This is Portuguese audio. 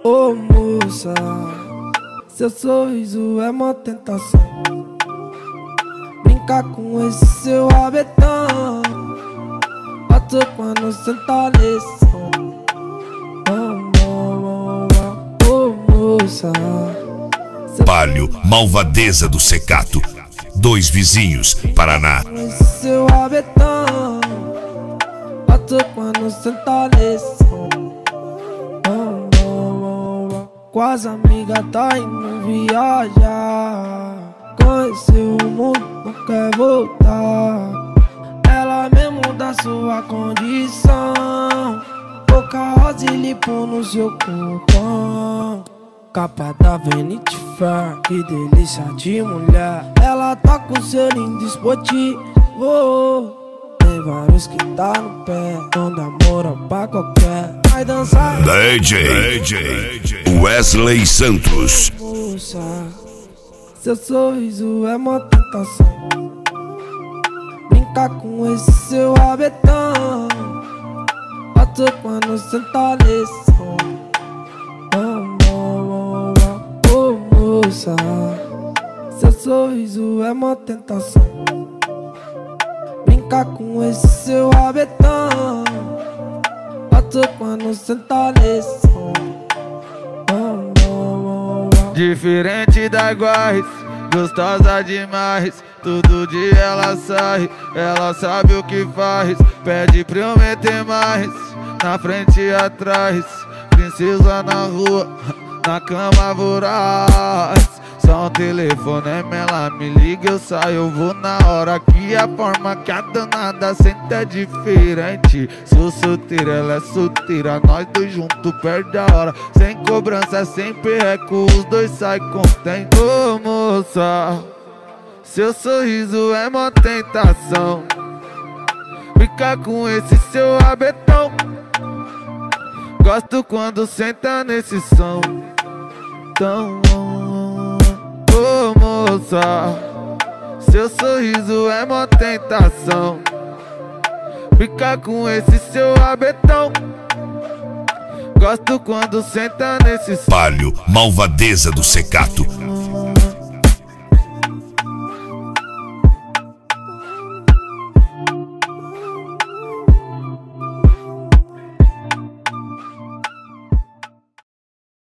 Ô moça, seu sorriso é mó tentação. Brincar com esse seu rabetão, bato quando senta nesse som. Ô moça, Palio, Malvadeza do Secato. Dois Vizinhos, Paraná. com esse seu rabetão, bato quando senta nesse som. Com as amigas tá indo viajar, conheceu o mundo, não quer voltar. Ela mesmo da sua condição, boca rosa e lipo no seu corpão. Capa da Vanity Fair, que delícia de mulher. Ela tá com seu lindo esportivo, tem vários que tá no pé, não dá moral pra qualquer. Vai dançar DJ Wesley Santos. moça, seu sorriso é mó tentação. Brincar com esse seu rabetão, bato quando senta nesse som. Ô moça, seu sorriso é mó tentação. Brincar com esse seu rabetão, bato quando senta nesse som. Diferente da iguais, gostosa demais. Todo dia ela sai, ela sabe o que faz. Pede pra eu meter mais, na frente e atrás. Princesa na rua, na cama voraz. Só um telefonema, ela me liga, eu saio, eu vou na hora. Que a forma que a danada senta é diferente. Sou solteira, ela é solteira, nós dois juntos perde a hora. Sem cobrança, sem perreco, os dois saem contentes. Ô moça, seu sorriso é mó tentação. Ficar com esse seu rabetão, gosto quando senta nesse som. Então, ô moça, seu sorriso é mó tentação. Ficar com esse seu rabetão, gosto quando senta nesse som. Palio, Malvadeza do Secato.